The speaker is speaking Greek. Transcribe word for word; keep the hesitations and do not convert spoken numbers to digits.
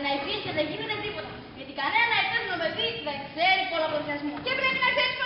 να υπήρχε δεν γίνεται τίποτα. Γιατί κανένα υπεύθυνο παιδί δεν ξέρει πολλαπλασιασμό. Και πρέπει να ξέρει